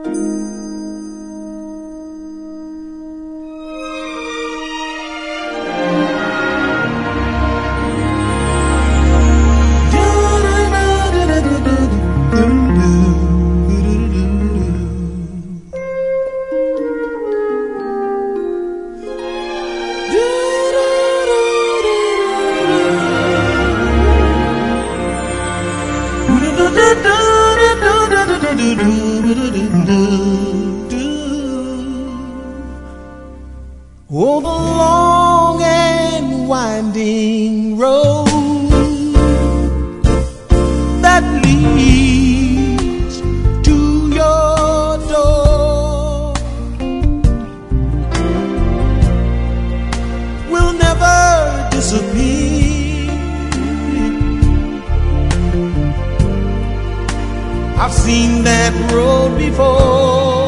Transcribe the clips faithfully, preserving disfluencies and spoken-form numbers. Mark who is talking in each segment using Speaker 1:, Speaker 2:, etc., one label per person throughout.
Speaker 1: Oh, the long and winding road that leads to your door will never disappear. I've seen that road before.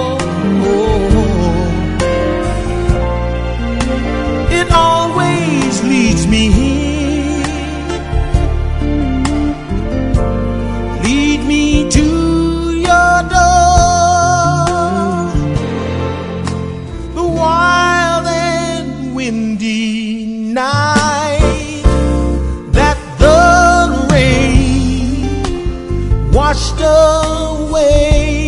Speaker 1: It always leads me here, lead me to your door. The wild and windy night that the rain washed away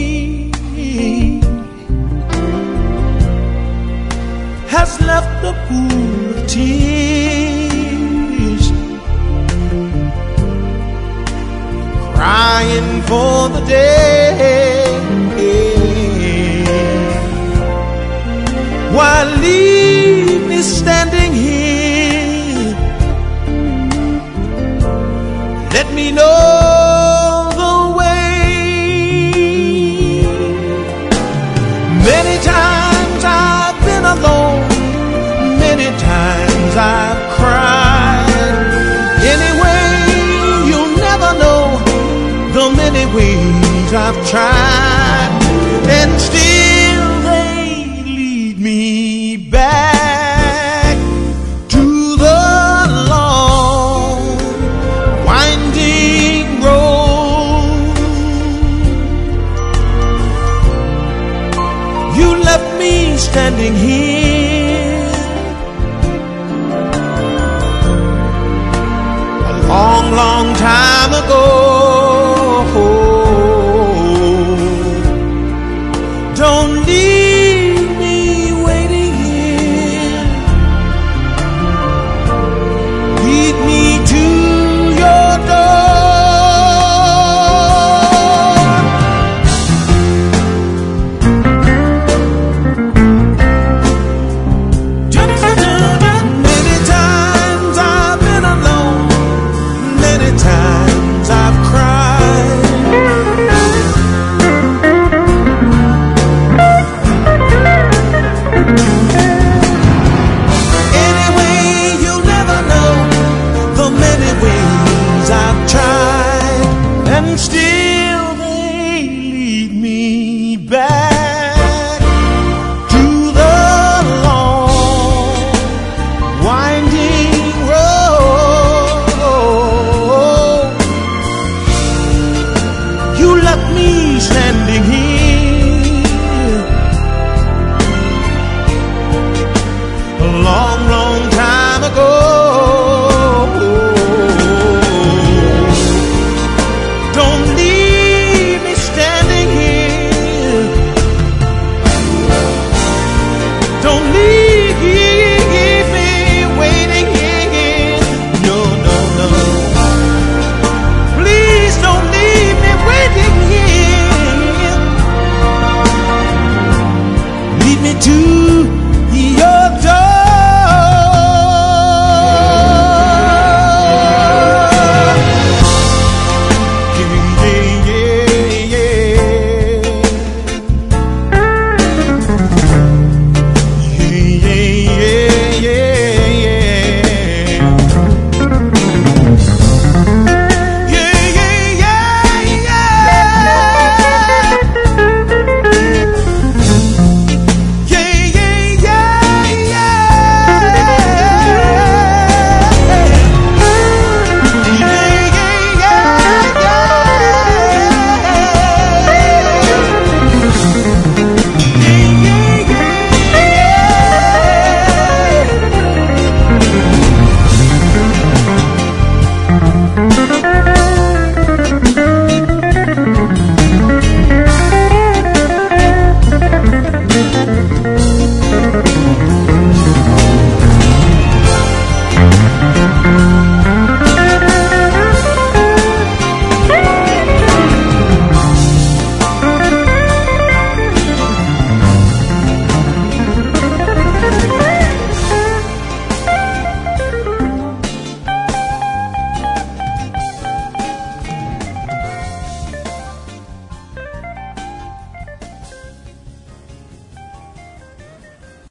Speaker 1: has left a pool of tears, crying for the day. Why leave me standing here? Let me know the way. Many times I've been alone, many times I've cried. Anyway, you'll never know the many ways I've tried, and still they lead me back to the long, winding road. You left me standing here,